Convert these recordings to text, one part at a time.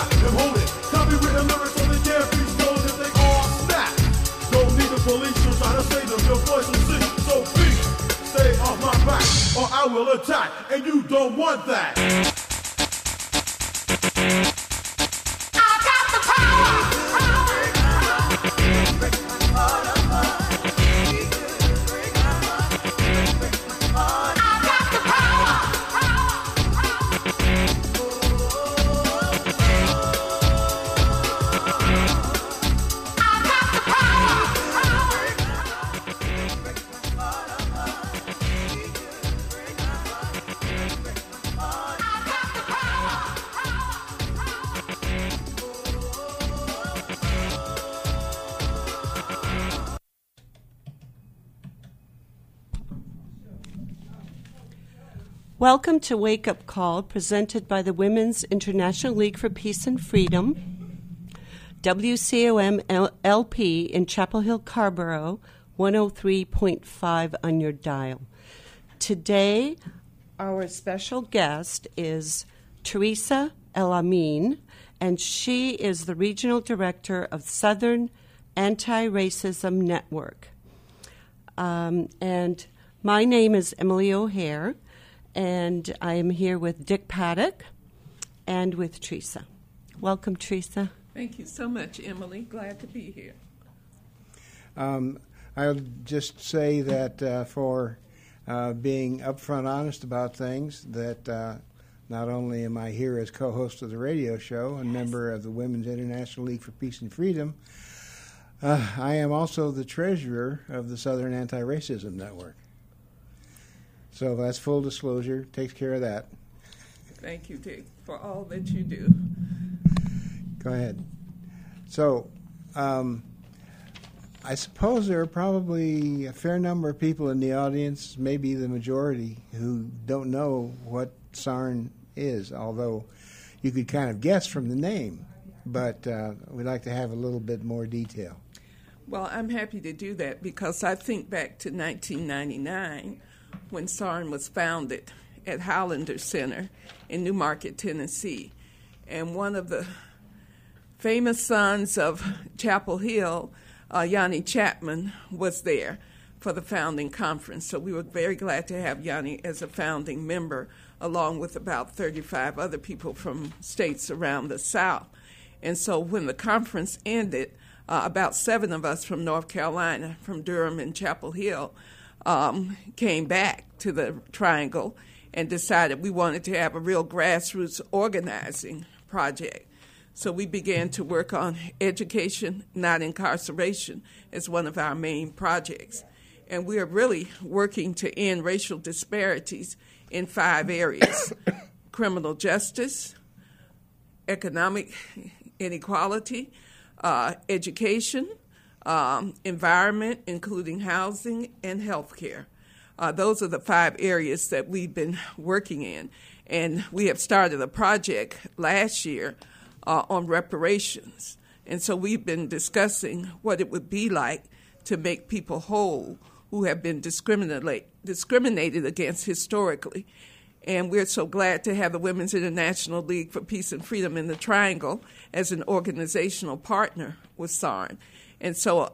got them holding. Copywritten lyrics on the can't be stolen if they all snap. Don't need the police to try to save them. Your voice will sing. So please stay off my back or I will attack. And you don't want that. Welcome to Wake Up Call, presented by the Women's International League for Peace and Freedom, WCOM LP in Chapel Hill, Scarborough, 103.5 on your dial. Today, our special guest is Teresa El-Amin, and she is the Regional Director of Southern Anti-Racism Network. And my name is Emily O'Hare, and I am here with Dick Paddock and with Teresa. Welcome, Teresa. Thank you so much, Emily. Glad to be here. I'll just say that for being upfront honest about things, that not only am I here as co-host of the radio show and member of the Women's International League for Peace and Freedom, I am also the treasurer of the Southern Anti-Racism Network. So that's full disclosure, takes care of that. Thank you, Dick, for all that you do. Go ahead. So I suppose there are probably a fair number of people in the audience, maybe the majority, who don't know what SARN is, although you could kind of guess from the name, but we'd like to have a little bit more detail. Well, I'm happy to do that because I think back to 1999 when SARN was founded at Highlander Center in Newmarket, Tennessee. And one of the famous sons of Chapel Hill, Yanni Chapman, was there for the founding conference. So we were very glad to have Yanni as a founding member, along with about 35 other people from states around the South. And so when the conference ended, about 7 of us from North Carolina, from Durham and Chapel Hill, came back to the Triangle and decided we wanted to have a real grassroots organizing project. So we began to work on education, not incarceration, as one of our main projects. And we are really working to end racial disparities in 5 areas: criminal justice, economic inequality, education, environment, including housing, and health care. Those are the 5 areas that we've been working in. And we have started a project last year on reparations. And so we've been discussing what it would be like to make people whole who have been discriminated against historically. And we're so glad to have the Women's International League for Peace and Freedom in the Triangle as an organizational partner with SARN. And so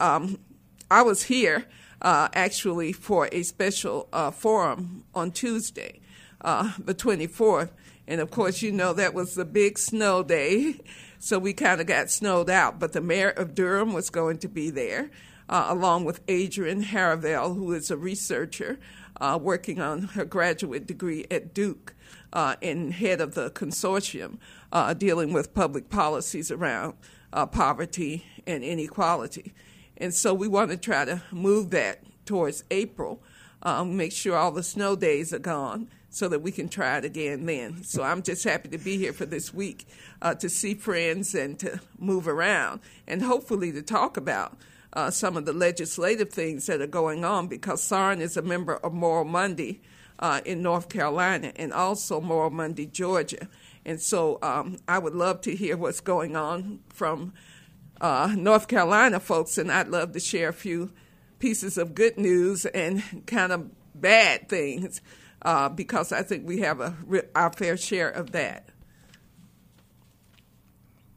I was here actually for a special forum on Tuesday, the 24th. And, of course, you know that was the big snow day, so we kind of got snowed out. But the mayor of Durham was going to be there, along with Adrienne Haravel, who is a researcher working on her graduate degree at Duke and head of the consortium dealing with public policies around poverty and inequality. And so we want to try to move that towards April, make sure all the snow days are gone so that we can try it again then. So I'm just happy to be here for this week to see friends and to move around and hopefully to talk about some of the legislative things that are going on, because SARN is a member of Moral Monday in North Carolina and also Moral Monday, Georgia. And so I would love to hear what's going on from North Carolina folks, and I'd love to share a few pieces of good news and kind of bad things, because I think we have our fair share of that.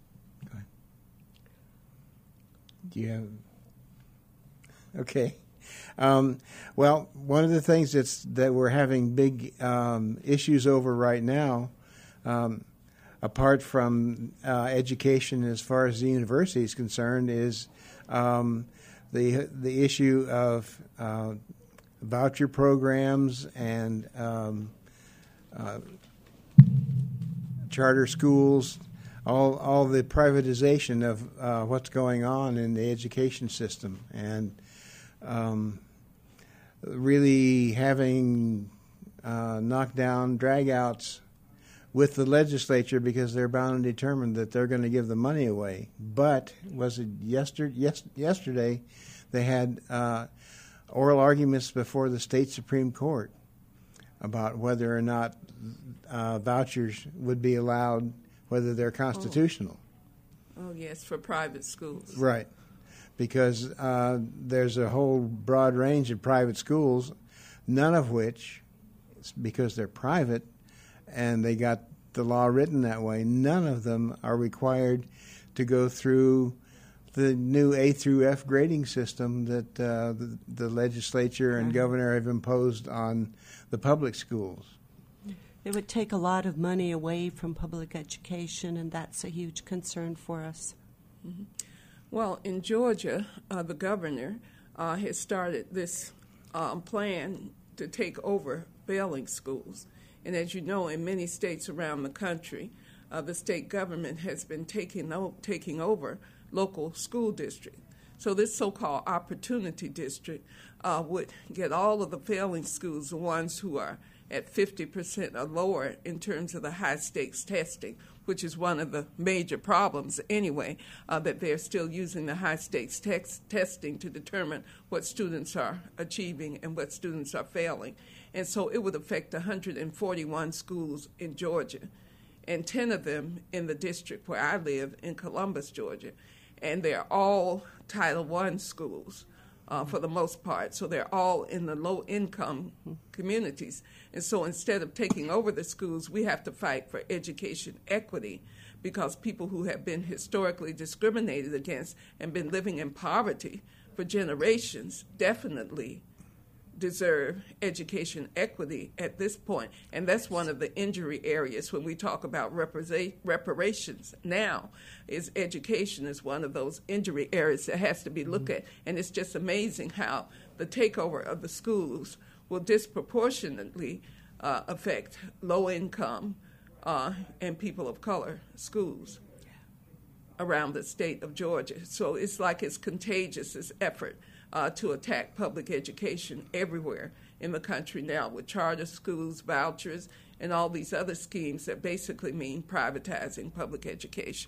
Do you have? Okay. Well, one of the things that we're having big issues over right now, apart from education as far as the university is concerned, is the issue of voucher programs and charter schools, all the privatization of what's going on in the education system, and really having knockdown, drag-outs with the legislature because they're bound and determined that they're going to give the money away. But was it yesterday they had oral arguments before the state Supreme Court about whether or not vouchers would be allowed, whether they're constitutional. Oh, yes, for private schools. Right. Because there's a whole broad range of private schools, none of which, because they're private and they got the law written that way, none of them are required to go through the new A through F grading system that the legislature and governor have imposed on the public schools. It would take a lot of money away from public education, and that's a huge concern for us. Mm-hmm. Well, in Georgia, the governor has started this plan to take over failing schools. And as you know, in many states around the country, the state government has been taking over local school districts. So this so-called opportunity district would get all of the failing schools, the ones who are at 50% or lower in terms of the high-stakes testing, which is one of the major problems anyway, that they're still using the high-stakes testing to determine what students are achieving and what students are failing. And so it would affect 141 schools in Georgia, and 10 of them in the district where I live in Columbus, Georgia. And they're all Title I schools for the most part. So they're all in the low-income communities. And so instead of taking over the schools, we have to fight for education equity, because people who have been historically discriminated against and been living in poverty for generations definitely deserve education equity at this point. And that's one of the injury areas when we talk about reparations now, is education is one of those injury areas that has to be looked at. And it's just amazing how the takeover of the schools will disproportionately affect low-income and people of color schools around the state of Georgia. So it's like it's contagious, this effort to attack public education everywhere in the country now, with charter schools, vouchers, and all these other schemes that basically mean privatizing public education.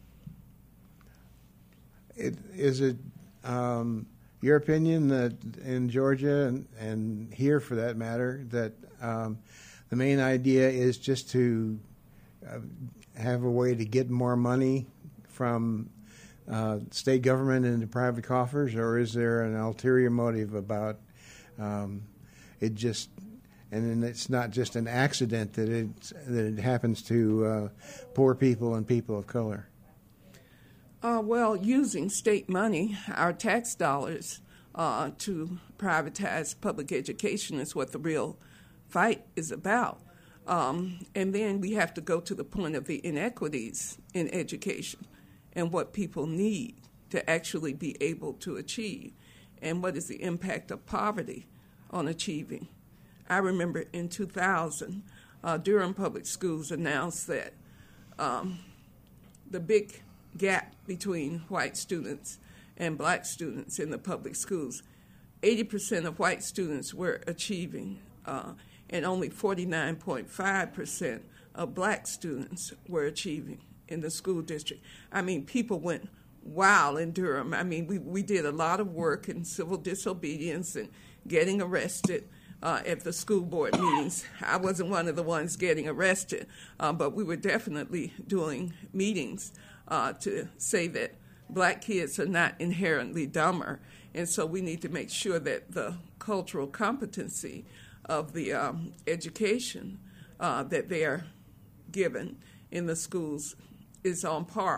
Is it your opinion that in Georgia and here for that matter, that the main idea is just to have a way to get more money from state government into private coffers, or is there an ulterior motive about it just, and then it's not just an accident that it happens to poor people and people of color? Well, using state money, our tax dollars, to privatize public education is what the real fight is about. And then we have to go to the point of the inequities in education and what people need to actually be able to achieve, and what is the impact of poverty on achieving. I remember in 2000, Durham Public Schools announced that the big gap between white students and black students in the public schools, 80% of white students were achieving, and only 49.5% of black students were achieving in the school district. I mean, people went wild in Durham. I mean, we did a lot of work in civil disobedience and getting arrested at the school board meetings. I wasn't one of the ones getting arrested, but we were definitely doing meetings to say that black kids are not inherently dumber, and so we need to make sure that the cultural competency of the education that they are given in the schools is on par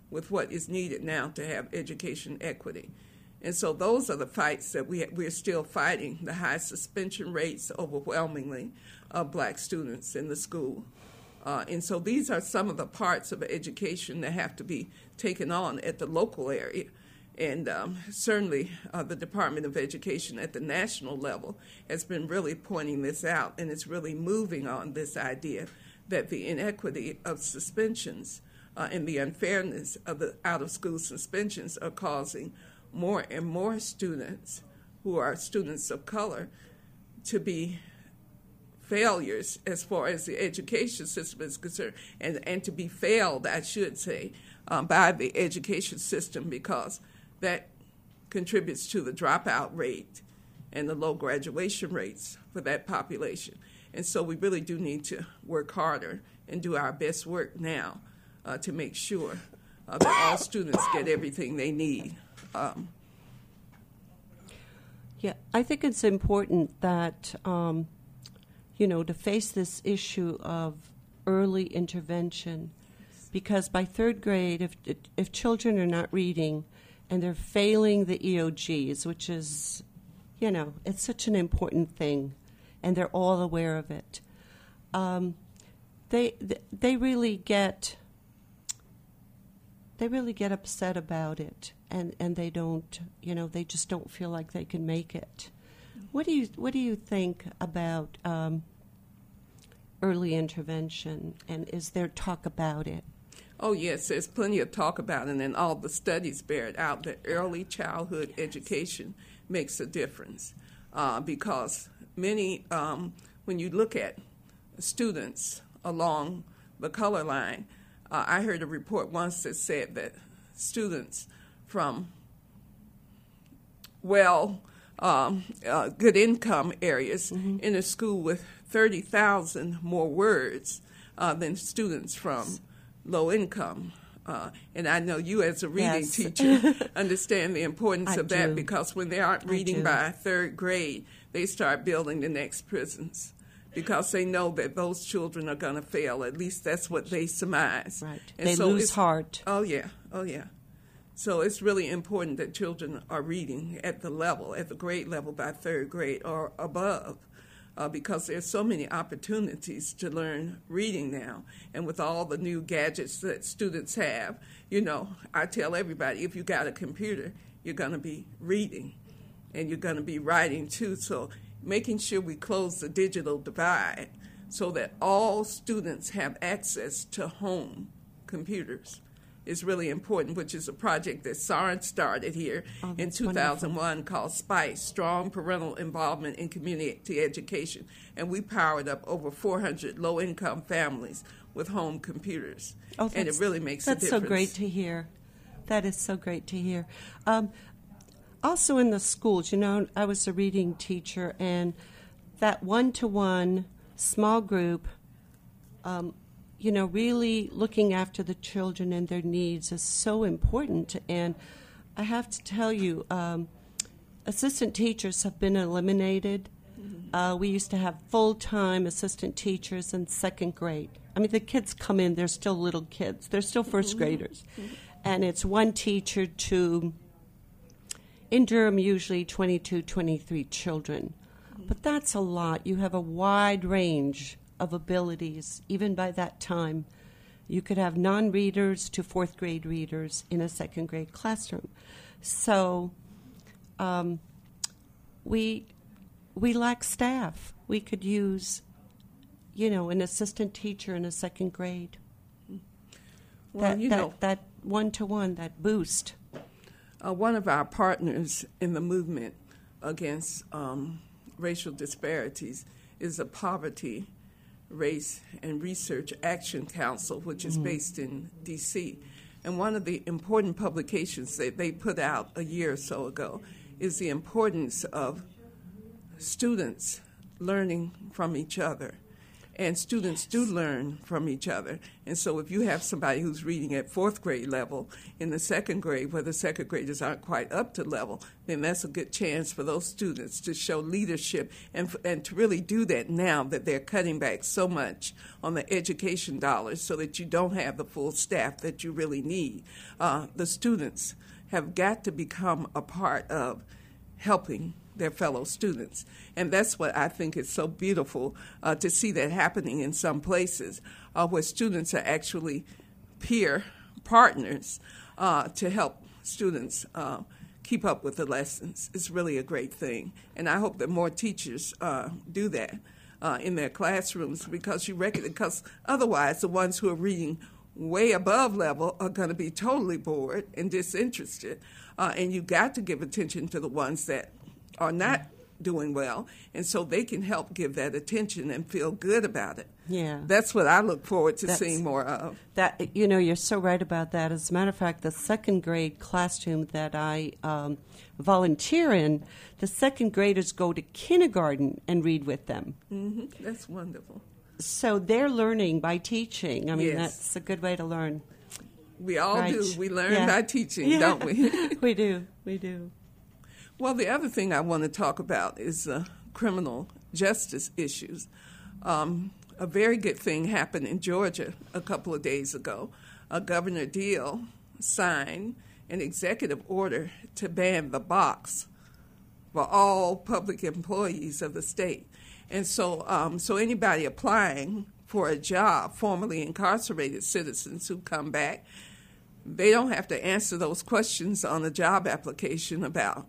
with what is needed now to have education equity. And so those are the fights that we're still fighting, the high suspension rates overwhelmingly of black students in the school. And so these are some of the parts of education that have to be taken on at the local area. And certainly the Department of Education at the national level has been really pointing this out, and it's really moving on this idea that the inequity of suspensions and the unfairness of the out-of-school suspensions are causing more and more students who are students of color to be failures as far as the education system is concerned, and to be failed, I should say, by the education system, because that contributes to the dropout rate and the low graduation rates for that population. And so we really do need to work harder and do our best work now to make sure that all students get everything they need. Yeah, I think it's important that, to face this issue of early intervention, because by third grade, if children are not reading and they're failing the EOGs, which is, it's such an important thing, and they're all aware of it, they really get upset about it, and they don't, they just don't feel like they can make it. What do you think about early intervention, and is there talk about it? Oh, yes, there's plenty of talk about it, and all the studies bear it out that early childhood education makes a difference because many, when you look at students along the color line, I heard a report once that said that students from good income areas in a school with 30,000 more words than students from low income. And I know you as a reading teacher understand the importance of that, because when they aren't reading by third grade, they start building the next prisons, because they know that those children are going to fail. At least that's what they surmise. Right. And they lose heart. Oh, yeah. So it's really important that children are reading at the grade level by third grade or above, because there's so many opportunities to learn reading now. And with all the new gadgets that students have, I tell everybody, if you got a computer, you're going to be reading and you're going to be writing too. So making sure we close the digital divide so that all students have access to home computers is really important, which is a project that SARN started here in 2001 called SPICE, Strong Parental Involvement in Community Education. And we powered up over 400 low-income families with home computers. And it really makes a difference. That's so great to hear. That is so great to hear. Also in the schools, I was a reading teacher, and that one-to-one small group, really looking after the children and their needs is so important. And I have to tell you, assistant teachers have been eliminated. We used to have full-time assistant teachers in second grade. I mean, the kids come in, they're still little kids. They're still first graders. And it's one teacher to, in Durham, usually 22, 23 children. But that's a lot. You have a wide range of abilities. Even by that time, you could have non-readers to fourth grade readers in a second grade classroom. So we lack staff. We could use, an assistant teacher in a second grade. Well, that one-to-one, that boost. One of our partners in the movement against racial disparities is the Poverty, Race, and Research Action Council, which is based in D.C. And one of the important publications that they put out a year or so ago is the importance of students learning from each other. And students do learn from each other. And so if you have somebody who's reading at fourth grade level in the second grade, where the second graders aren't quite up to level, then that's a good chance for those students to show leadership and to really do that now that they're cutting back so much on the education dollars so that you don't have the full staff that you really need. The students have got to become a part of helping their fellow students. And that's what I think is so beautiful to see that happening in some places where students are actually peer partners to help students keep up with the lessons. It's really a great thing. And I hope that more teachers do that in their classrooms because otherwise the ones who are reading way above level are going to be totally bored and disinterested. And you got to give attention to the ones that are not doing well, and so they can help give that attention and feel good about it. Yeah. That's what I look forward to seeing more of. That, you're so right about that. As a matter of fact, the second grade classroom that I volunteer in, the second graders go to kindergarten and read with them. Mm-hmm. That's wonderful. So they're learning by teaching. I mean, Yes. That's a good way to learn. We all Right. do. We learn Yeah. by teaching, Yeah. don't we? We do. Well, the other thing I want to talk about is criminal justice issues. A very good thing happened in Georgia a couple of days ago. Governor Deal signed an executive order to ban the box for all public employees of the state. And so anybody applying for a job, formerly incarcerated citizens who come back, they don't have to answer those questions on the job application about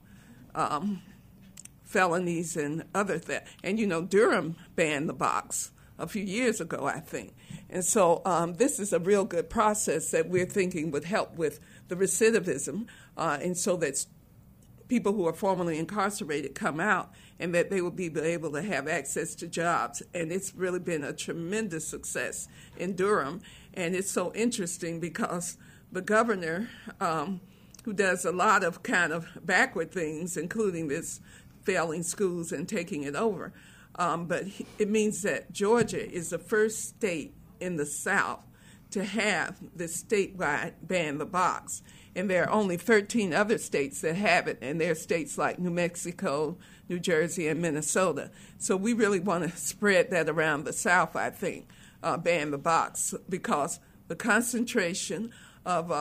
felonies and other things. And, Durham banned the box a few years ago, I think. And so this is a real good process that we're thinking would help with the recidivism, and so that people who are formerly incarcerated come out and that they will be able to have access to jobs. And it's really been a tremendous success in Durham. And it's so interesting because the governor, who does a lot of kind of backward things, including this failing schools and taking it over. But it means that Georgia is the first state in the South to have this statewide ban the box. And there are only 13 other states that have it, and there are states like New Mexico, New Jersey, and Minnesota. So we really want to spread that around the South, I think, ban the box, because the concentration of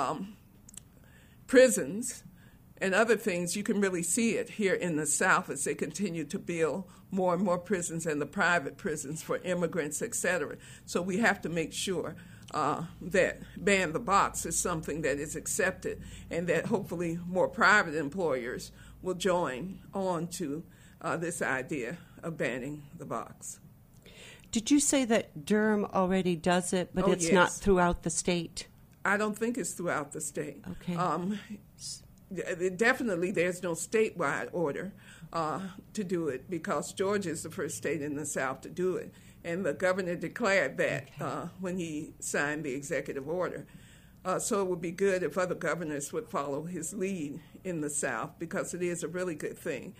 prisons and other things, you can really see it here in the South as they continue to build more and more prisons and the private prisons for immigrants, et cetera. So we have to make sure that ban the box is something that is accepted, and that hopefully more private employers will join on to this idea of banning the box. Did you say that Durham already does it, but it's not Yes. throughout the state? I don't think it's throughout the state. Okay. Definitely there's no statewide order to do it, because Georgia is the first state in the South to do it. And the governor declared that when he signed the executive order. So it would be good if other governors would follow his lead in the South, because it is a really good thing.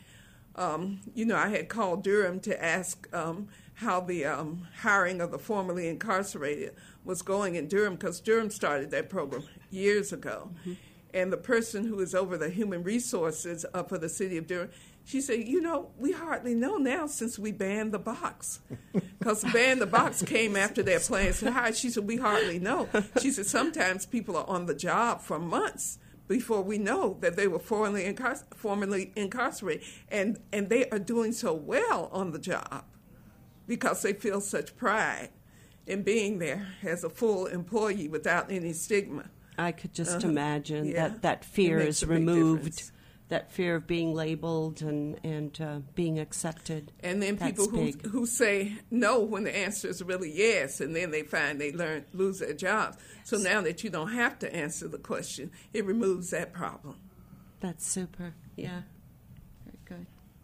I had called Durham to ask how the hiring of the formerly incarcerated was going in Durham, because Durham started that program years ago. Mm-hmm. And the person who is over the human resources for the city of Durham, she said, we hardly know now since we banned the box. Because ban the box came after their plans to hire. She said, we hardly know. She said, sometimes people are on the job for months before we know that they were formerly incarcerated. And they are doing so well on the job because they feel such pride in being there as a full employee without any stigma. I could just imagine Yeah. that fear It makes is a big removed, difference. that fear of being labeled and being accepted. And then That's people big. who say no when the answer is really yes, and then they find they lose their jobs. So now that you don't have to answer the question, it removes that problem. That's super. Yeah. Very good.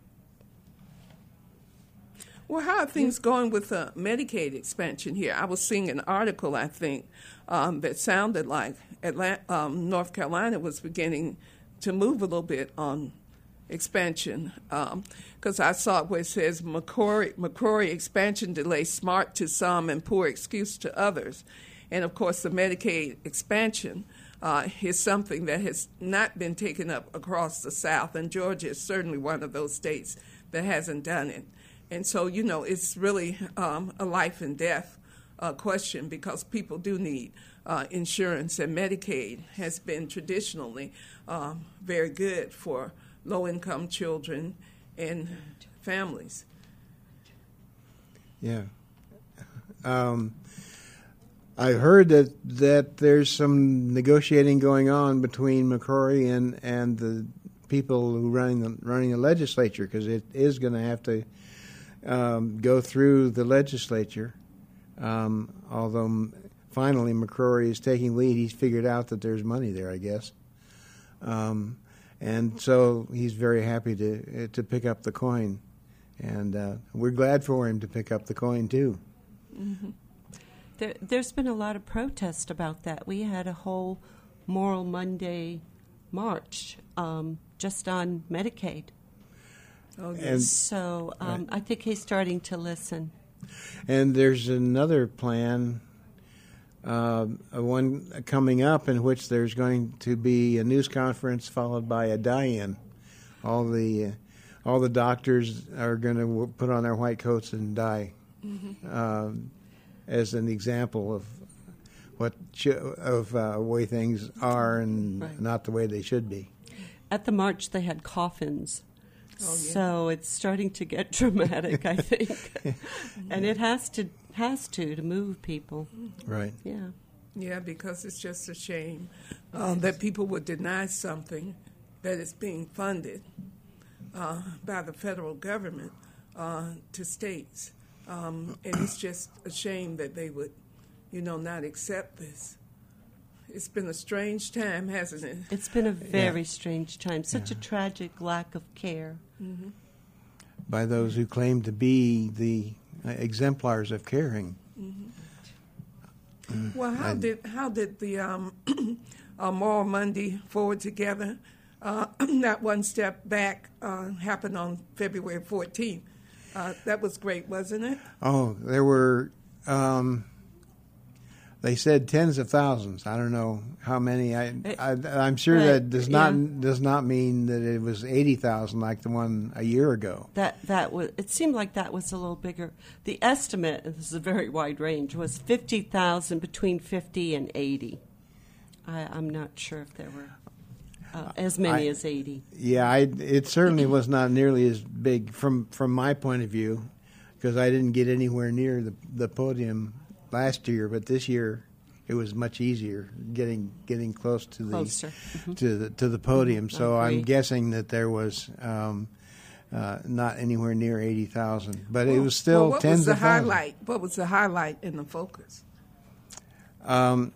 Well, how are things going with Medicaid expansion here? I was seeing an article, I think, that sounded like North Carolina was beginning to move a little bit on expansion, because I saw it where it says McCrory expansion delay, smart to some and poor excuse to others. And, of course, the Medicaid expansion is something that has not been taken up across the South, and Georgia is certainly one of those states that hasn't done it. And so, it's really a life and death question, because people do need insurance, and Medicaid has been traditionally very good for low-income children and families. Yeah. I heard that there's some negotiating going on between McCrory and the people who running the legislature, because it is going to have to go through the legislature. Although finally McCrory is taking lead, he's figured out that there's money there, I guess. And so he's very happy to pick up the coin, and we're glad for him to pick up the coin too. Mm-hmm. There's been a lot of protest about that. We had a whole Moral Monday march just on Medicaid. Oh, yes. And, so right. I think he's starting to listen. And there's another plan, one coming up, in which there's going to be a news conference followed by a die-in. All the doctors are going to put on their white coats and die, as an example of way things are and right. not the way they should be. At the march, they had coffins. Oh, yeah. So it's starting to get dramatic, I think. And it has to move people. Right. Yeah. Yeah, because it's just a shame that people would deny something that is being funded by the federal government to states. And it's just a shame that they would, not accept this. It's been a strange time, hasn't it? It's been a very strange time. Such a tragic lack of care. Mm-hmm. By those who claim to be the exemplars of caring. Mm-hmm. Well, how did the Moral Monday Forward Together, that one step back, happen on February 14th? That was great, wasn't it? Oh, there were. They said tens of thousands. I don't know how many. I'm sure that does not mean that it was 80,000 like the one a year ago. That was. It seemed like that was a little bigger. The estimate, this is a very wide range, was 50,000, between 50 and 80. I'm not sure if there were as many as 80. Yeah, it certainly was not nearly as big from my point of view, because I didn't get anywhere near the podium last year, but this year it was much easier getting close to Closer. to the podium. So I agree. I'm guessing that there was not anywhere near 80,000, but it was still tens of thousands. What was the highlight in the focus? The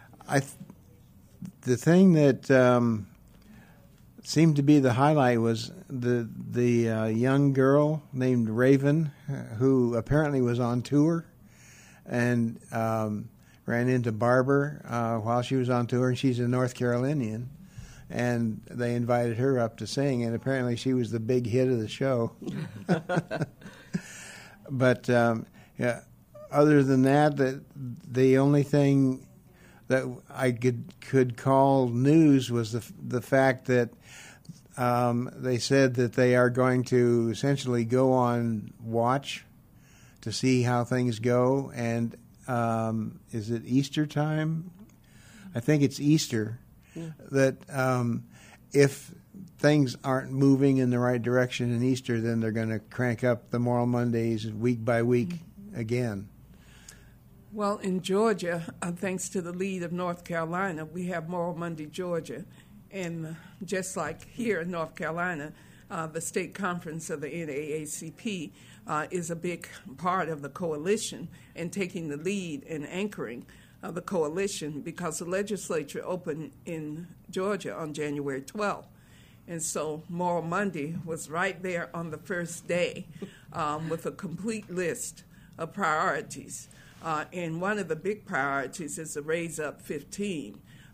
thing that seemed to be the highlight was the young girl named Raven, who apparently was on tour and ran into Barber while she was on tour. She's a North Carolinian, and they invited her up to sing, and apparently she was the big hit of the show. But other than that, the only thing that I could call news was the fact that they said that they are going to essentially go on watch to see how things go. And is it Easter time? I think it's Easter. Yeah. That if things aren't moving in the right direction in Easter, then they're going to crank up the Moral Mondays week by week again. Well, in Georgia, thanks to the lead of North Carolina, we have Moral Monday, Georgia. And just like here in North Carolina, the state conference of the NAACP is a big part of the coalition and taking the lead and anchoring the coalition, because the legislature opened in Georgia on January 12th. And so Moral Monday was right there on the first day with a complete list of priorities. And one of the big priorities is the Raise Up 15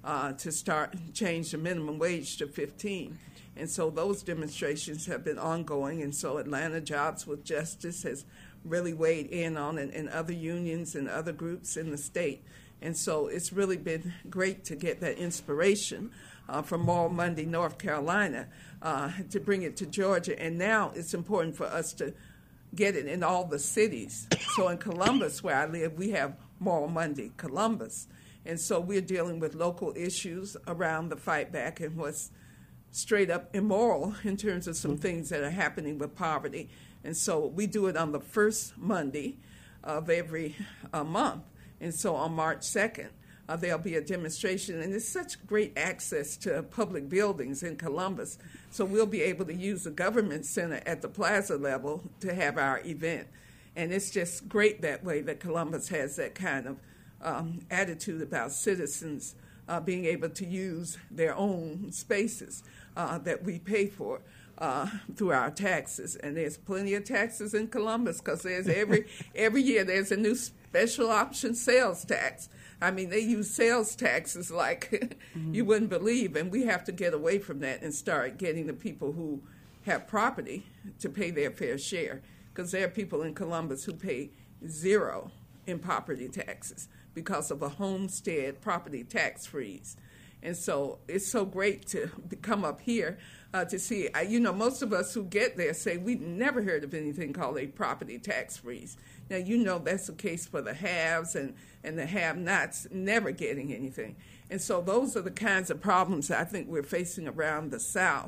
to change the minimum wage to $15. And so those demonstrations have been ongoing, and so Atlanta Jobs with Justice has really weighed in on it, and other unions and other groups in the state. And so it's really been great to get that inspiration from Moral Monday, North Carolina, to bring it to Georgia. And now it's important for us to get it in all the cities. So in Columbus, where I live, we have Moral Monday Columbus. And so we're dealing with local issues around the fight back and what's straight up immoral in terms of some things that are happening with poverty. And so we do it on the first Monday of every month. And so on March 2nd, there'll be a demonstration. And it's such great access to public buildings in Columbus. So we'll be able to use the government center at the plaza level to have our event. And it's just great that way that Columbus has that kind of attitude about citizens being able to use their own spaces that we pay for through our taxes. And there's plenty of taxes in Columbus because there's every year there's a new special option sales tax. I mean, they use sales taxes like you wouldn't believe, and we have to get away from that and start getting the people who have property to pay their fair share, because there are people in Columbus who pay zero in property taxes because of a homestead property tax freeze. And so it's so great to come up here to see. Most of us who get there say we've never heard of anything called a property tax freeze. Now, that's the case for the haves and the have-nots never getting anything. And so those are the kinds of problems that I think we're facing around the South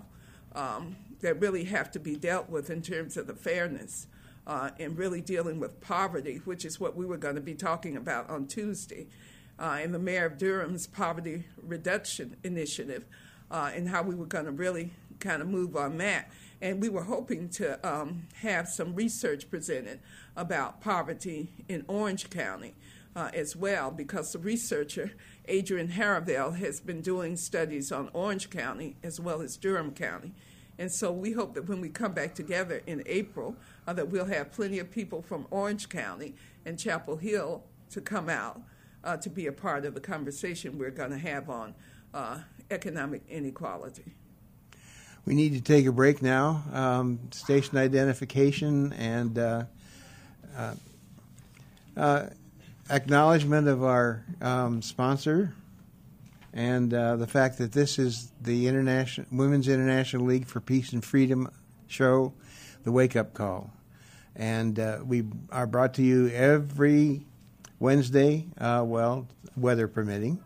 that really have to be dealt with in terms of the fairness and really dealing with poverty, which is what we were going to be talking about on Tuesday, in the Mayor of Durham's Poverty Reduction Initiative, and how we were going to really kind of move on that. And we were hoping to have some research presented about poverty in Orange County as well, because the researcher, Adrian Haravell, has been doing studies on Orange County as well as Durham County. And so we hope that when we come back together in April, that we'll have plenty of people from Orange County and Chapel Hill to come out to be a part of the conversation we're going to have on economic inequality. We need to take a break now. Station identification and acknowledgement of our sponsor, and the fact that this is the Women's International League for Peace and Freedom show, The Wake Up Call. And we are brought to you every Wednesday, weather permitting,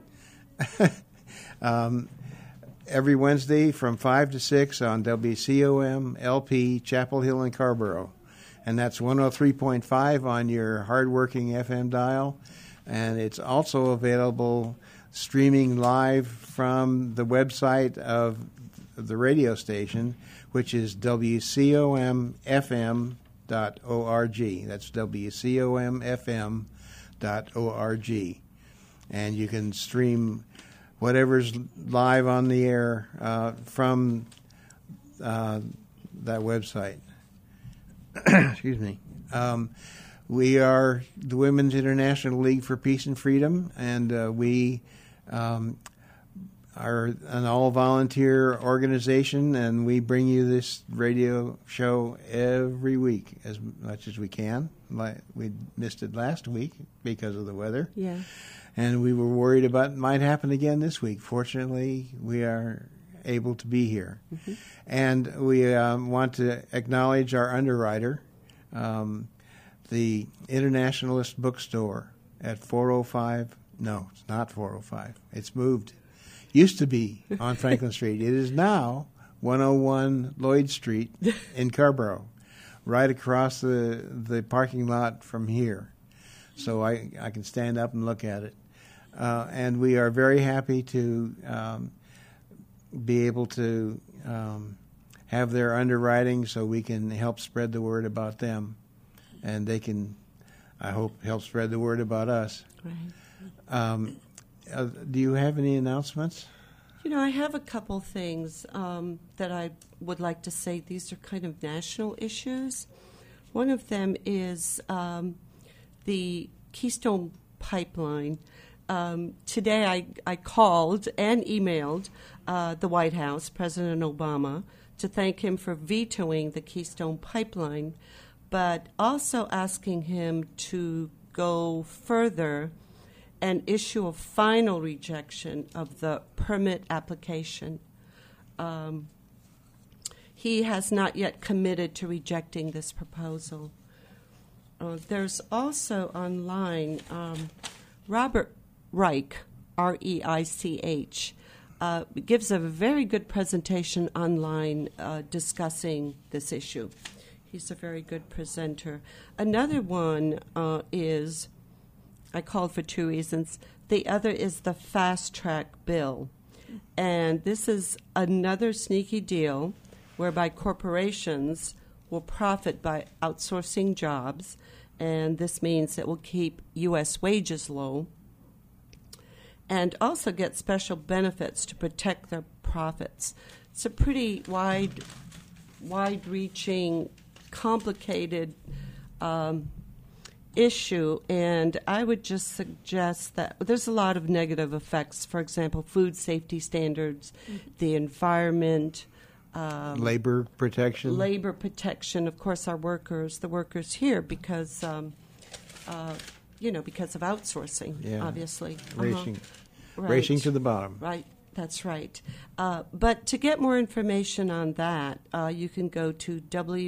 every Wednesday from 5 to 6 on WCOM, LP, Chapel Hill, and Carrboro. And that's 103.5 on your hardworking FM dial. And it's also available streaming live from the website of the radio station, which is WCOMFM.org. That's WCOMFM.org. And you can stream whatever's live on the air from that website. Excuse me. We are the Women's International League for Peace and Freedom, and we are an all-volunteer organization, and we bring you this radio show every week as much as we can. We missed it last week because of the weather. Yeah. And we were worried about it might happen again this week. Fortunately, we are able to be here. Mm-hmm. And we want to acknowledge our underwriter, the Internationalist Bookstore at 405. No, it's not 405. It's moved. Used to be on Franklin Street. It is now 101 Lloyd Street in Carrboro, right across the parking lot from here. So I can stand up and look at it. And we are very happy to be able to have their underwriting so we can help spread the word about them. And they can, I hope, help spread the word about us. Right. Do you have any announcements? I have a couple things that I would like to say. These are kind of national issues. One of them is the Keystone Pipeline Today I called and emailed the White House, President Obama, to thank him for vetoing the Keystone Pipeline, but also asking him to go further and issue a final rejection of the permit application. He has not yet committed to rejecting this proposal. There's also online Robert Reich, R-E-I-C-H, gives a very good presentation online discussing this issue. He's a very good presenter. Another one is, I called for two reasons. The other is the fast track bill. And this is another sneaky deal whereby corporations will profit by outsourcing jobs, and this means it will keep U.S. wages low and also get special benefits to protect their profits. It's a pretty wide-reaching, complicated issue, and I would just suggest that there's a lot of negative effects. For example, food safety standards, the environment, labor protection. Labor protection, of course, the workers here, because because of outsourcing, obviously. Racing to the bottom. Right, that's right. But to get more information on that, you can go to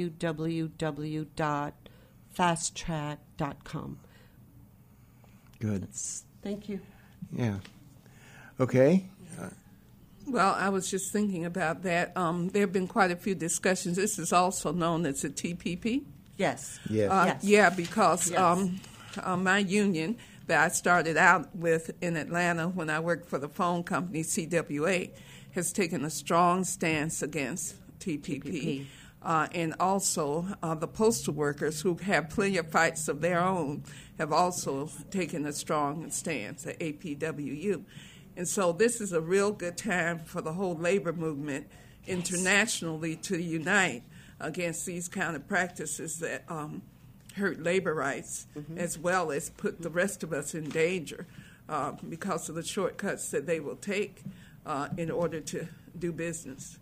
www.fasttrack.com. Good. Thank you. Yeah. Okay. Well, I was just thinking about that. There have been quite a few discussions. This is also known as a TPP. Yes. Yes. Yeah, because Yes. My union that I started out with in Atlanta when I worked for the phone company, CWA, has taken a strong stance against TPP. And also the postal workers, who have plenty of fights of their own, have also taken a strong stance, the APWU. And so this is a real good time for the whole labor movement internationally to unite against these kind of practices that hurt labor rights, as well as put the rest of us in danger because of the shortcuts that they will take in order to do business.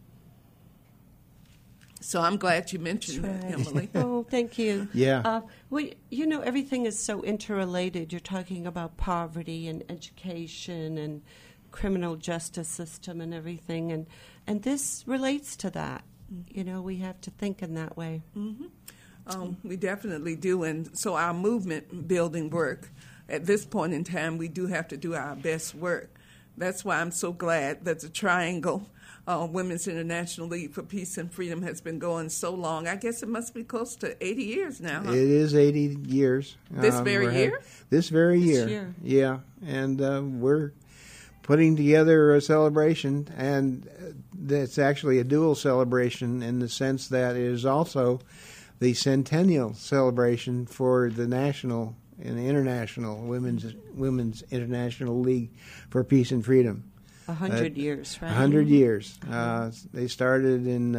So I'm glad you mentioned that, Emily. Oh, thank you. Yeah. Everything is so interrelated. You're talking about poverty and education and criminal justice system and everything, and this relates to that. We have to think in that way. We definitely do, and so our movement building work, at this point in time, we do have to do our best work. That's why I'm so glad that the Triangle Women's International League for Peace and Freedom has been going so long. I guess it must be close to 80 years now, huh? It is 80 years. This very year? This very year. Yeah, and we're putting together a celebration, and it's actually a dual celebration in the sense that it is also the centennial celebration for the national and international Women's International League for Peace and Freedom. 100 years, right? 100 years. They started in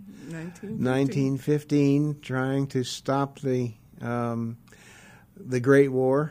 1915, trying to stop the Great War,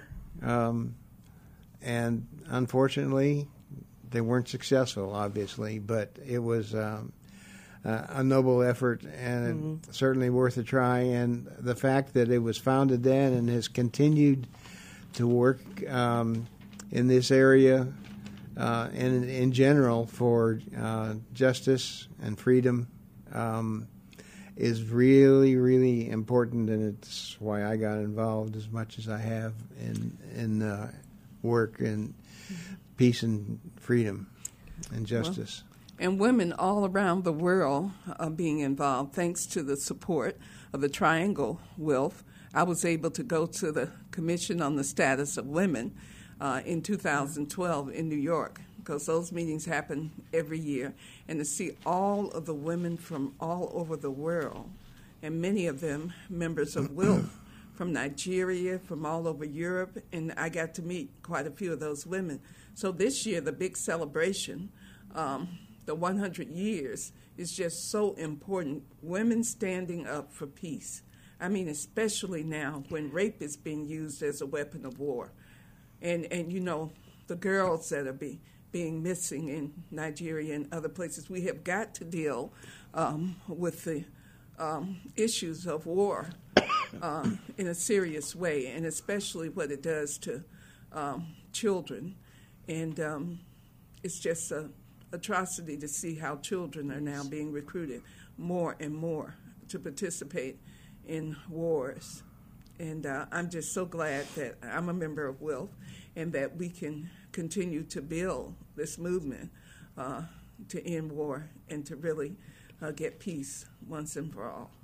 and unfortunately, they weren't successful. Obviously, but it was a noble effort, and certainly worth a try. And the fact that it was founded then and has continued to work in this area. And in general, for justice and freedom is really, really important, and it's why I got involved as much as I have in work and peace and freedom and justice. Well, and women all around the world are being involved. Thanks to the support of the Triangle WILF, I was able to go to the Commission on the Status of Women in 2012 in New York, because those meetings happen every year, and to see all of the women from all over the world, and many of them members of WILF from Nigeria, from all over Europe, and I got to meet quite a few of those women. So this year, the big celebration, the 100 years, is just so important. Women standing up for peace. I mean, especially now when rape is being used as a weapon of war. And the girls that are being missing in Nigeria and other places. We have got to deal with the issues of war in a serious way, and especially what it does to children. And it's just an atrocity to see how children are now being recruited more and more to participate in wars. And I'm just so glad that I'm a member of WILF and that we can continue to build this movement to end war and to really get peace once and for all.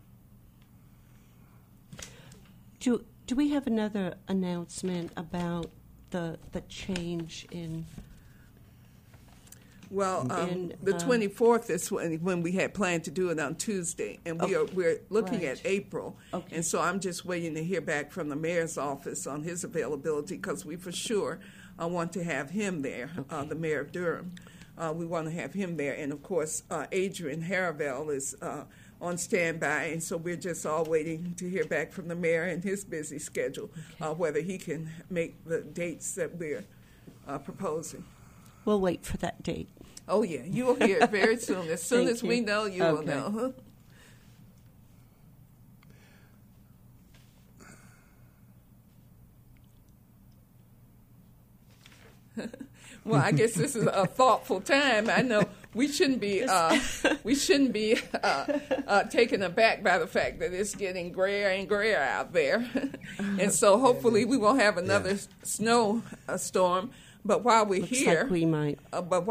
Do we have another announcement about the change in? Well, the 24th is when we had planned to do it on Tuesday, and we're looking at April. Okay. And so I'm just waiting to hear back from the mayor's office on his availability, because we for sure want to have him there, the mayor of Durham. We want to have him there, and of course Adrian Haravel is on standby, and so we're just all waiting to hear back from the mayor and his busy schedule, whether he can make the dates that we're proposing. We'll wait for that date. Oh, yeah, you will hear it very soon. As soon as we know, you will Okay. know. Well, I guess this is a thoughtful time. I know we shouldn't be taken aback by the fact that it's getting grayer and grayer out there, and so hopefully we won't have another snow storm. But while we're Looks here, like we might.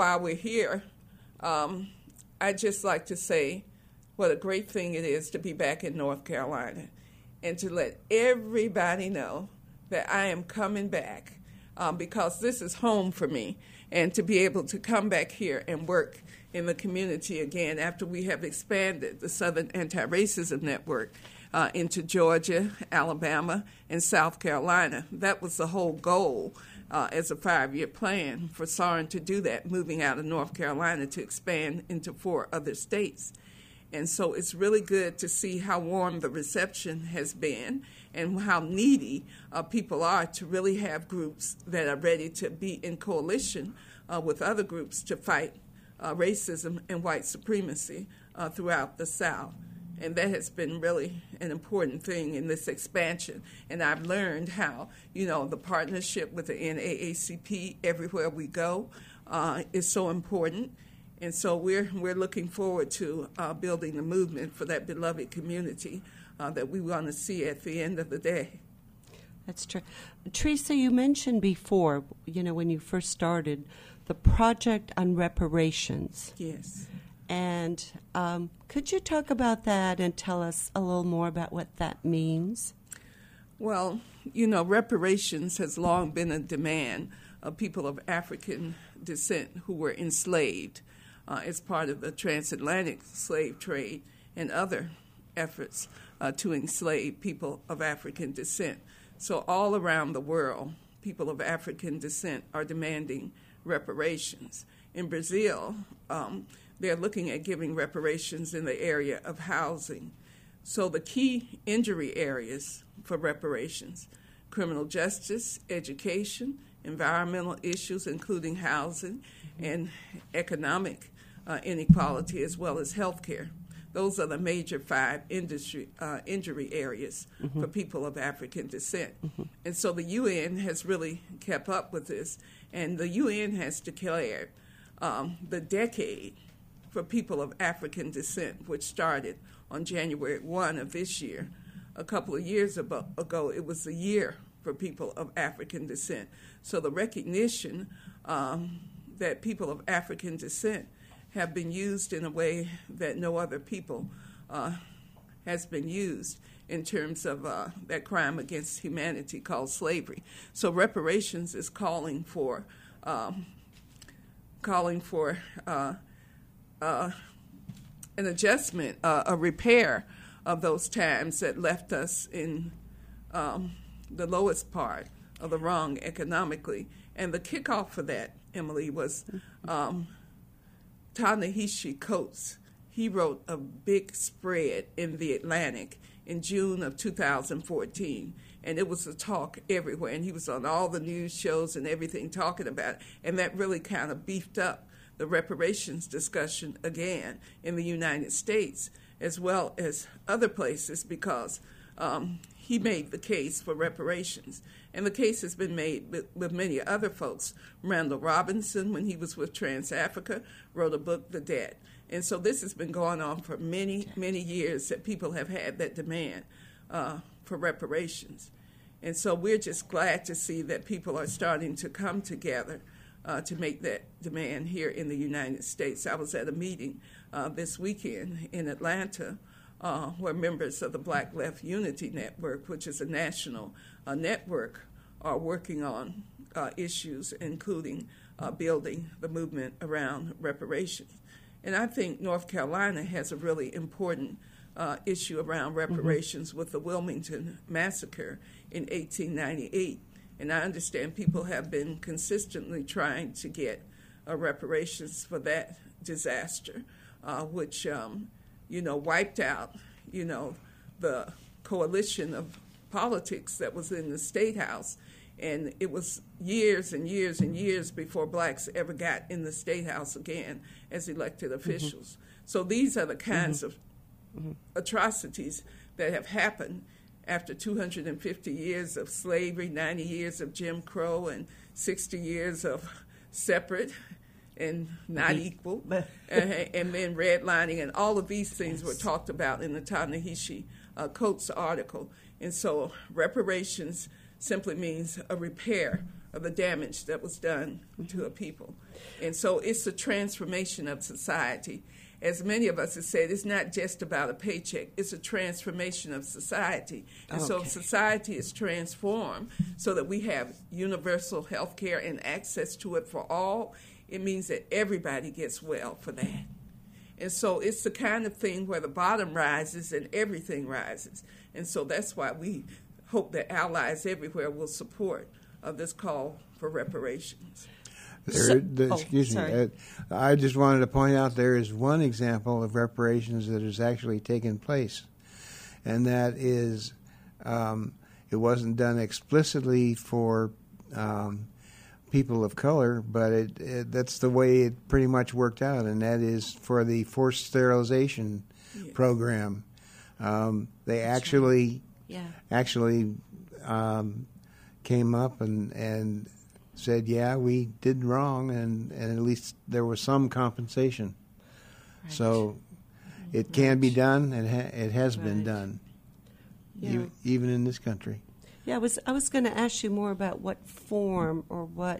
I'd just like to say what a great thing it is to be back in North Carolina, and to let everybody know that I am coming back. Because this is home for me, and to be able to come back here and work in the community again after we have expanded the Southern Anti-Racism Network into Georgia, Alabama, and South Carolina. That was the whole goal as a 5-year plan for SARN to do that, moving out of North Carolina to expand into 4 other states. And so it's really good to see how warm the reception has been and how needy people are to really have groups that are ready to be in coalition with other groups to fight racism and white supremacy throughout the South. And that has been really an important thing in this expansion. And I've learned how, the partnership with the NAACP everywhere we go is so important. And so we're looking forward to building the movement for that beloved community that we want to see at the end of the day. That's true. Teresa, you mentioned before, when you first started, the Project on Reparations. Yes. And could you talk about that and tell us a little more about what that means? Well, reparations has long been a demand of people of African descent who were enslaved as part of the transatlantic slave trade and other efforts to enslave people of African descent. So all around the world, people of African descent are demanding reparations. In Brazil, they're looking at giving reparations in the area of housing. So the key injury areas for reparations: criminal justice, education, environmental issues, including housing, and economic inequality, as well as health care. Those are the major 5 injury areas for people of African descent. And so the UN has really kept up with this, and the UN has declared the decade for people of African descent, which started on January 1 of this year. A couple of years ago, it was the year for people of African descent. So the recognition that people of African descent have been used in a way that no other people has been used in terms of that crime against humanity called slavery. So reparations is calling for an adjustment, a repair of those times that left us in the lowest part of the rung economically. And the kickoff for that, Emily, was Ta-Nehisi Coates. he wrote a big spread in the Atlantic in June of 2014. And it was a talk everywhere. And he was on all the news shows and everything talking about it. And that really kind of beefed up the reparations discussion again in the United States as well as other places, because he made the case for reparations. And the case has been made with many other folks. Randall Robinson, when he was with TransAfrica, wrote a book, The Debt. And so this has been going on for many, many years, that people have had that demand for reparations. And so we're just glad to see that people are starting to come together to make that demand here in the United States. I was at a meeting this weekend in Atlanta where members of the Black Left Unity Network, which is a national network, are working on issues, including building the movement around reparations. And I think North Carolina has a really important issue around reparations with the Wilmington Massacre in 1898. And I understand people have been consistently trying to get reparations for that disaster, which, wiped out, the coalition of politics that was in the State House. And it was years and years and years before blacks ever got in the State House again as elected officials. So these are the kinds of atrocities that have happened after 250 years of slavery, 90 years of Jim Crow, and 60 years of separate and not equal, and then redlining, and all of these things were talked about in the Ta-Nehisi Coates article. And so reparations simply means a repair of the damage that was done to a people. And so it's a transformation of society. As many of us have said, it's not just about a paycheck. It's a transformation of society. And so if society is transformed so that we have universal health care and access to it for all, it means that everybody gets well for that. And so it's the kind of thing where the bottom rises and everything rises. And so that's why we hope that allies everywhere will support this call for reparations. Excuse me. I just wanted to point out there is one example of reparations that has actually taken place, and that is it wasn't done explicitly for people of color, but that's the way it pretty much worked out, and that is for the forced sterilization program. They actually came up and said, yeah, we did wrong, and at least there was some compensation. Right. So it can be done, and it has been done, even in this country. Yeah, I was going to ask you more about what form or what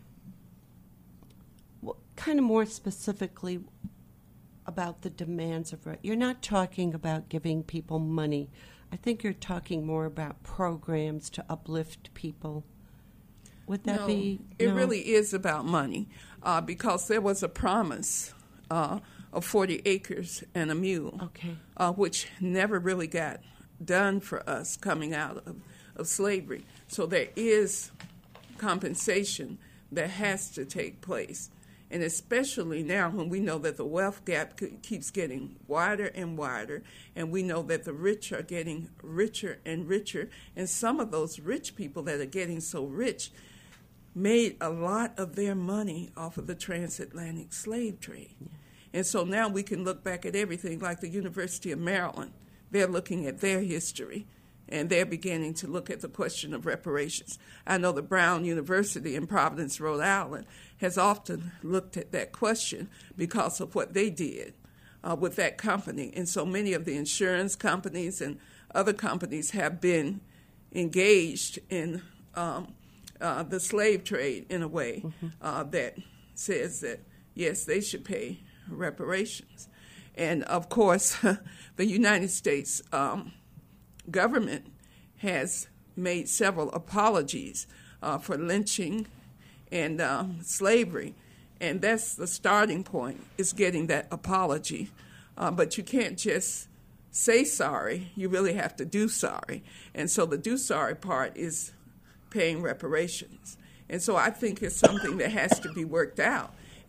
kind of more specifically about the demands of you're not talking about giving people money. I think you're talking more about programs to uplift people. Would that be? It really is about money because there was a promise of 40 acres and a mule, which never really got done for us coming out of slavery. So there is compensation that has to take place. And especially now when we know that the wealth gap keeps getting wider and wider, and we know that the rich are getting richer and richer, and some of those rich people that are getting so rich made a lot of their money off of the transatlantic slave trade. Yeah. And so now we can look back at everything, like the University of Maryland. They're looking at their history, and they're beginning to look at the question of reparations. I know the Brown University in Providence, Rhode Island, has often looked at that question because of what they did with that company. And so many of the insurance companies and other companies have been engaged in the slave trade in a way that says that, yes, they should pay reparations. And, of course, the United States government has made several apologies for lynching and slavery, and that's the starting point, is getting that apology. But you can't just say sorry. You really have to do sorry. And so the do sorry part is paying reparations. And so I think it's something that has to be worked out.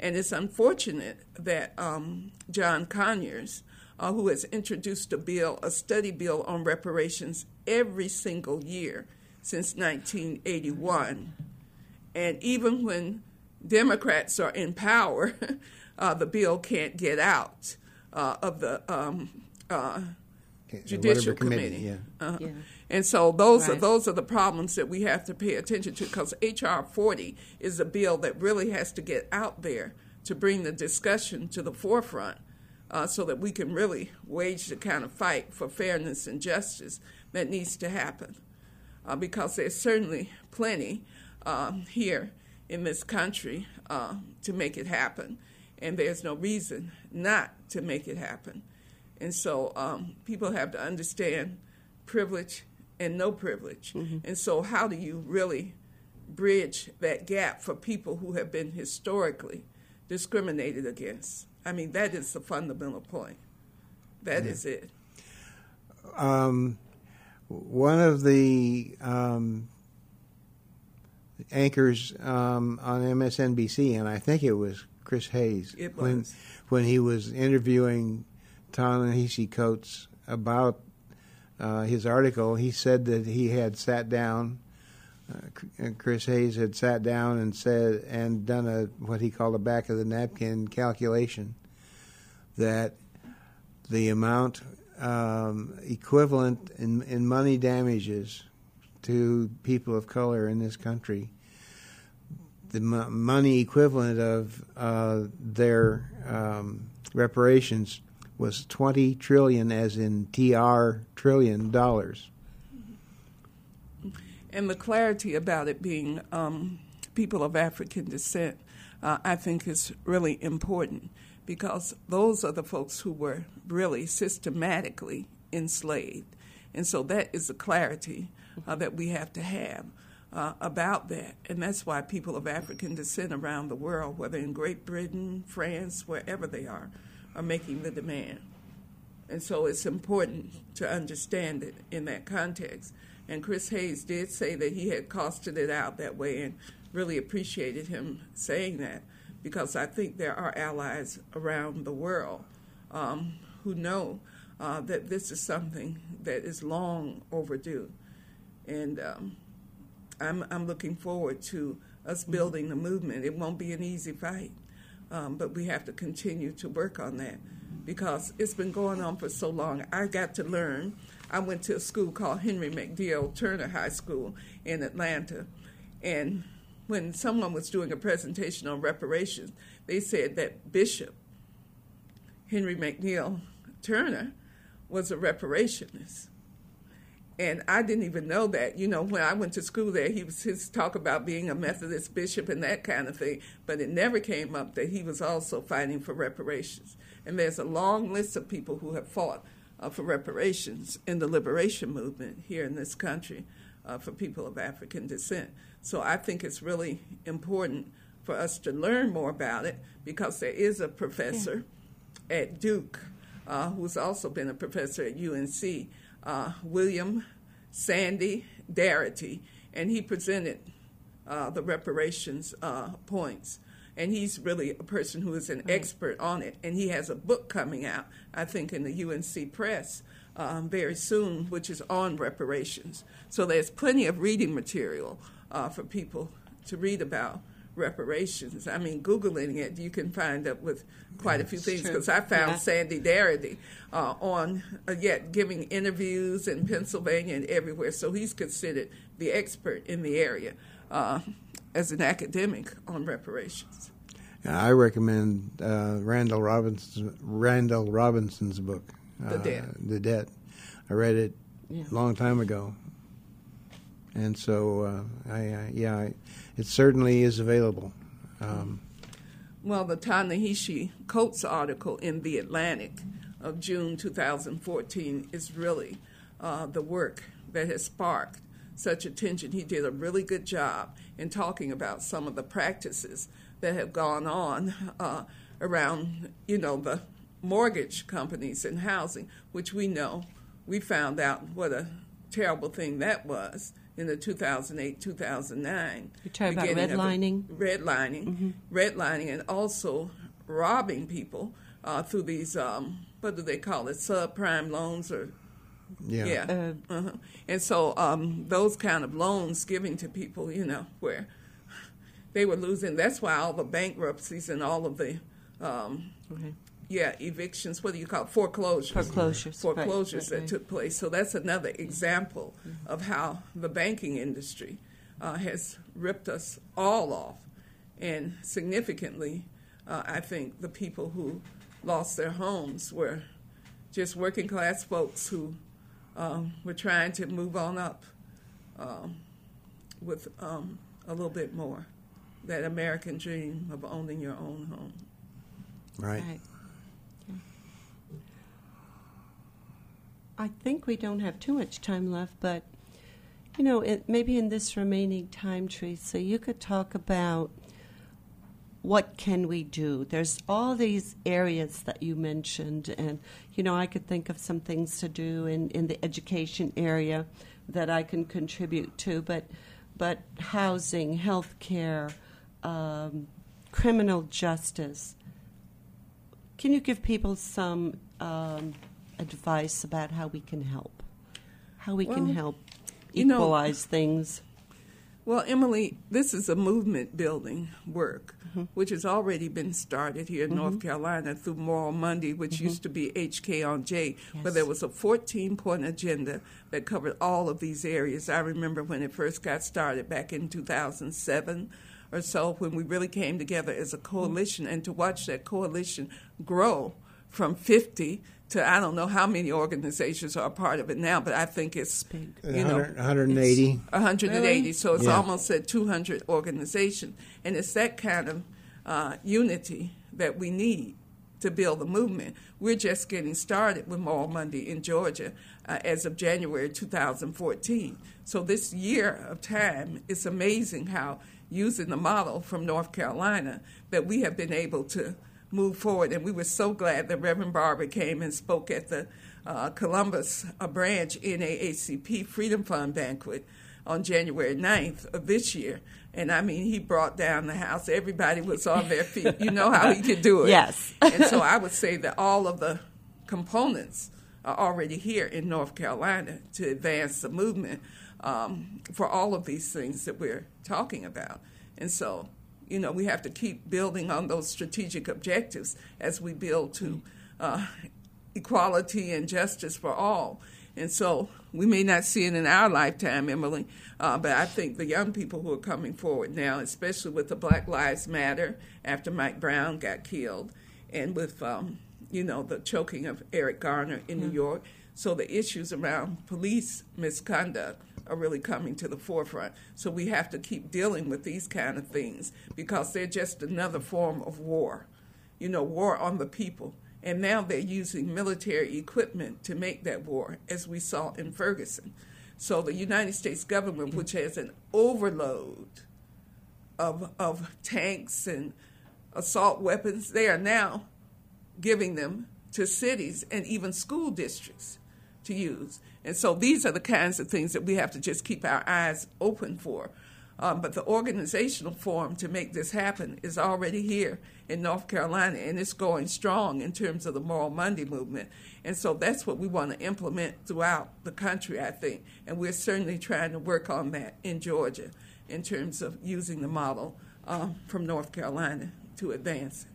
And it's unfortunate that John Conyers, who has introduced a study bill on reparations every single year since 1981, and even when Democrats are in power, the bill can't get out of the Judicial Committee. Yeah. And so those Right. are the problems that we have to pay attention to, because H.R. 40 is a bill that really has to get out there to bring the discussion to the forefront, so that we can really wage the kind of fight for fairness and justice that needs to happen. Because there's certainly plenty here in this country to make it happen, and there's no reason not to make it happen. And so people have to understand privilege and no privilege. Mm-hmm. And so how do you really bridge that gap for people who have been historically discriminated against? I mean, that is the fundamental point. That is it. One of the anchors on MSNBC, and I think it was Chris Hayes, when he was interviewing Ta-Nehisi Coates about his article, he said that he had sat down, Chris Hayes had sat down and said, and done what he called a back of the napkin calculation, that the amount equivalent in money damages to people of color in this country, the money equivalent of their reparations was $20 trillion, as in trillion dollars. And the clarity about it being people of African descent, I think is really important, because those are the folks who were really systematically enslaved. And so that is the clarity that we have to have about that. And that's why people of African descent around the world, whether in Great Britain, France, wherever they are making the demand. And so it's important to understand it in that context. And Chris Hayes did say that he had costed it out that way, and really appreciated him saying that, because I think there are allies around the world who know that this is something that is long overdue. And I'm looking forward to us building the movement. It won't be an easy fight, but we have to continue to work on that, because it's been going on for so long. I got to learn. I went to a school called Henry McDill Turner High School in Atlanta, and when someone was doing a presentation on reparations, they said that Bishop Henry McNeil Turner was a reparationist. And I didn't even know that. You know, when I went to school there, he was his talk about being a Methodist bishop and that kind of thing, but it never came up that he was also fighting for reparations. And there's a long list of people who have fought for reparations in the liberation movement here in this country for people of African descent. So I think it's really important for us to learn more about it, because there is a professor at Duke who's also been a professor at UNC, William Sandy Darity, and he presented the reparations points. And he's really a person who is an expert on it. And he has a book coming out, I think, in the UNC Press very soon, which is on reparations. So there's plenty of reading material for people to read about reparations. I mean, Googling it, you can find up with quite a few things, because I found Sandy Darity giving interviews in Pennsylvania and everywhere. So he's considered the expert in the area as an academic on reparations. I recommend Randall Robinson's book, The Debt. I read it a long time ago, and so it certainly is available. Well, the Ta-Nehisi Coates article in The Atlantic of June 2014 is really the work that has sparked such attention. He did a really good job in talking about some of the practices that have gone on around, the mortgage companies and housing, which we know. We found out what a terrible thing that was in the 2008, 2009. You're talking about redlining? Redlining, and also robbing people through these, what do they call it, subprime loans or... Yeah. And so those kind of loans giving to people, where they were losing. That's why all the bankruptcies and all of the, evictions, what do you call it? Foreclosures that took place. So that's another example of how the banking industry has ripped us all off. And significantly, I think the people who lost their homes were just working class folks who we're trying to move on up with a little bit more. That American dream of owning your own home. Right. Yeah. I think we don't have too much time left, but, maybe in this remaining time, Teresa, you could talk about what can we do. There's all these areas that you mentioned, and, I could think of some things to do in the education area that I can contribute to, but housing, health care, criminal justice. Can you give people some advice about how we can help? How we can help equalize things? Well, Emily, this is a movement-building work, which has already been started here in North Carolina through Moral Monday, which used to be HK on J, where there was a 14-point agenda that covered all of these areas. I remember when it first got started back in 2007 or so, when we really came together as a coalition, and to watch that coalition grow from 50 to I don't know how many organizations are a part of it now, but I think it's big. 180. 180, really? So it's almost at 200 organizations. And it's that kind of unity that we need to build the movement. We're just getting started with Moral Monday in Georgia as of January 2014. So this year of time, it's amazing how, using the model from North Carolina, that we have been able to move forward. And we were so glad that Reverend Barber came and spoke at the Columbus branch NAACP Freedom Fund banquet on January 9th of this year. And, I mean, he brought down the house. Everybody was on their feet. You know how he could do it. Yes. And so I would say that all of the components are already here in North Carolina to advance the movement for all of these things that we're talking about. And so, we have to keep building on those strategic objectives as we build to equality and justice for all. And so we may not see it in our lifetime, Emily, but I think the young people who are coming forward now, especially with the Black Lives Matter after Mike Brown got killed, and with, the choking of Eric Garner in New York. So the issues around police misconduct are really coming to the forefront. So we have to keep dealing with these kind of things because they're just another form of war, war on the people. And now they're using military equipment to make that war, as we saw in Ferguson. So the United States government, which has an overload of tanks and assault weapons, they are now giving them to cities and even school districts to use. And so these are the kinds of things that we have to just keep our eyes open for. But the organizational form to make this happen is already here in North Carolina, and it's going strong in terms of the Moral Monday movement. And so that's what we want to implement throughout the country, I think. And we're certainly trying to work on that in Georgia in terms of using the model from North Carolina to advance it.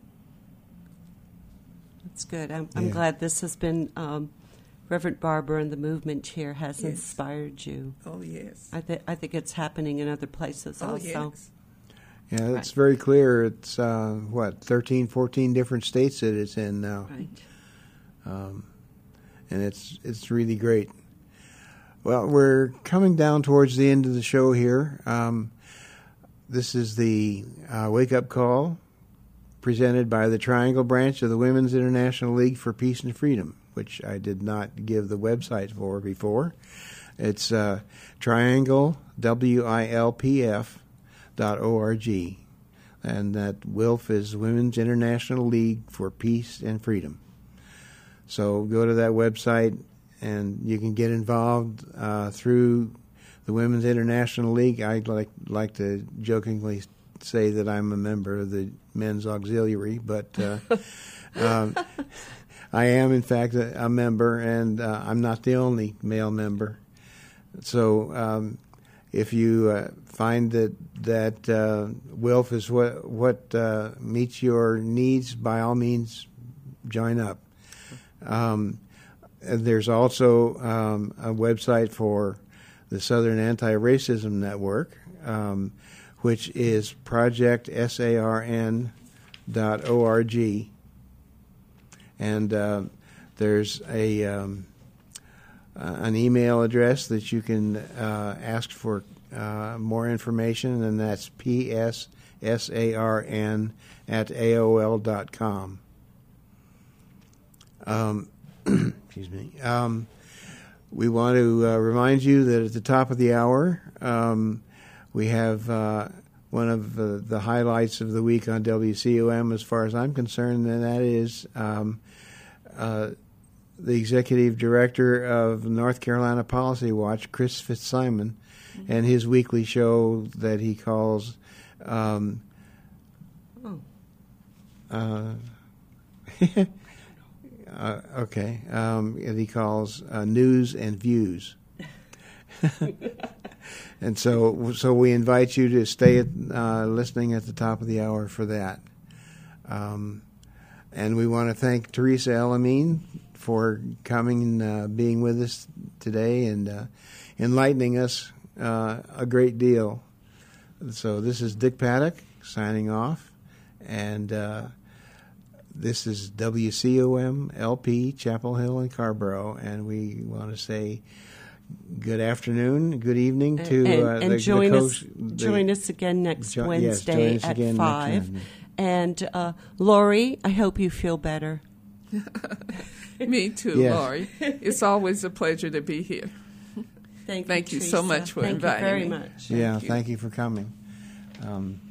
That's good. I'm glad this has been... Reverend Barber and the movement here has inspired you. Oh, yes. I think it's happening in other places also. Yes. Yeah, it's very clear. It's, 13, 14 different states that it's in now. Right. And it's really great. Well, we're coming down towards the end of the show here. This is the wake-up call presented by the Triangle branch of the Women's International League for Peace and Freedom, which I did not give the website for before. It's Triangle, WILPF.org. And that WILF is Women's International League for Peace and Freedom. So go to that website and you can get involved through the Women's International League. I like to jokingly say that I'm a member of the Men's Auxiliary, but I am, in fact, a member, and I'm not the only male member. So if you find that WILF is what meets your needs, by all means, join up. There's also a website for the Southern Anti-Racism Network, which is projectsarn.org. And there's an email address that you can ask for more information, and that's pssarn@aol.com. Excuse me. We want to remind you that at the top of the hour, we have one of the highlights of the week on WCOM, as far as I'm concerned, and that is the executive director of North Carolina Policy Watch, Chris Fitzsimon, and his weekly show that he calls he calls News and Views. And so we invite you to stay listening at the top of the hour for that. And we want to thank Teresa Elamine for coming and being with us today and enlightening us a great deal. So this is Dick Paddock signing off, and this is WCOM LP Chapel Hill and Carborough, and we want to say good afternoon, good evening to join us again next Wednesday at 5. And Lori, I hope you feel better. Me too, yes. Lori. It's always a pleasure to be here. Thank you so much for inviting me. Thank you very much. Thank you for coming.